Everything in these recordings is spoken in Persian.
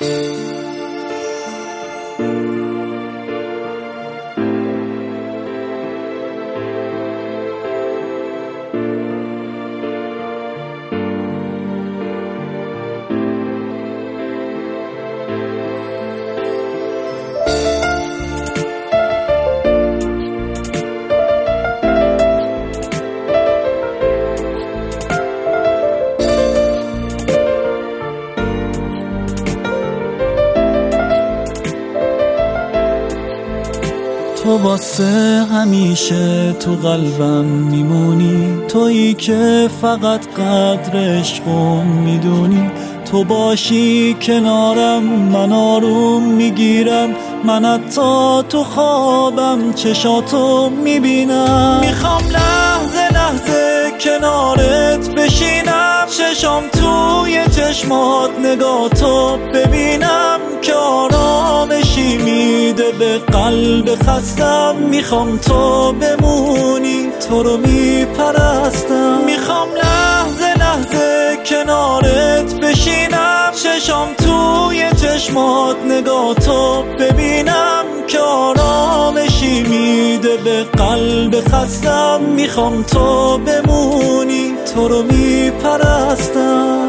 تو واسه همیشه تو قلبم میمونی، تویی که فقط قدر عشقم میدونی. تو باشی کنارم من آروم میگیرم، من حتی تو خوابم چشاتو میبینم. میخوام لحظه لحظه کنارت بشینم، چشام توی چشمات نگاهتو ببینم که آرامشی میده به قلب خستم. میخوام تو بمونی، تو رو میپرستم. میخوام لحظه لحظه کنارت بشینم، چشام توی چشمات نگاهتو ببینم که آرامشی میده به قلب خستم. میخوام تو بمونی، تو رو میپرستم.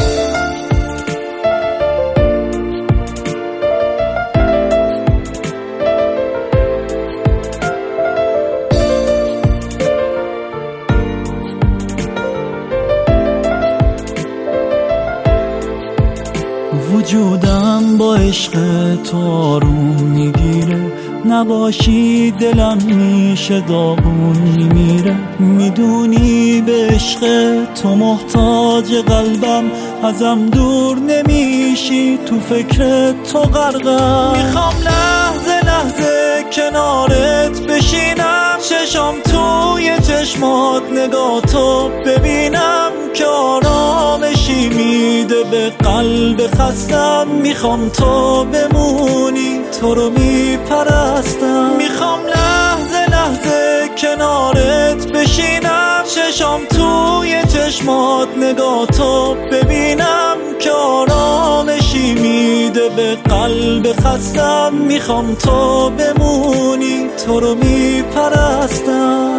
وجودم با عشق تو آروم میگیره، نباشی دلم میشه داغون میمیره. میدونی به عشق تو محتاج قلبم، ازم دور نمیشی تو فکر تو غرقم. میخوام لحظه لحظه کنارت بشینم، چشام توی چشمات نگاهتو ببینم که آرامشی میده به قلب خستم. میخوام تو بمونی، تو رو میپرستم. میخوام لحظه لحظه کنارت بشینم، چشام توی چشمات نگاهتو ببینم که آرامشی میده به قلب خستم. میخوام تو بمونی، تو رو میپرستم.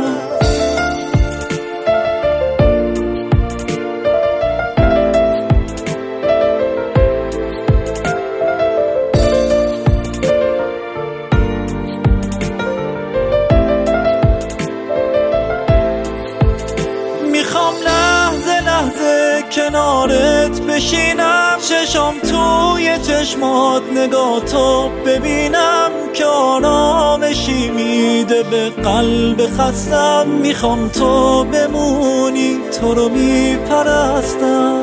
میخوام لحظه لحظه کنارت بشینم، چشام توی چشمات نگاهتو ببینم که آرامشی میده به قلب خستم. میخوام تو بمونی، تو رو میپرستم.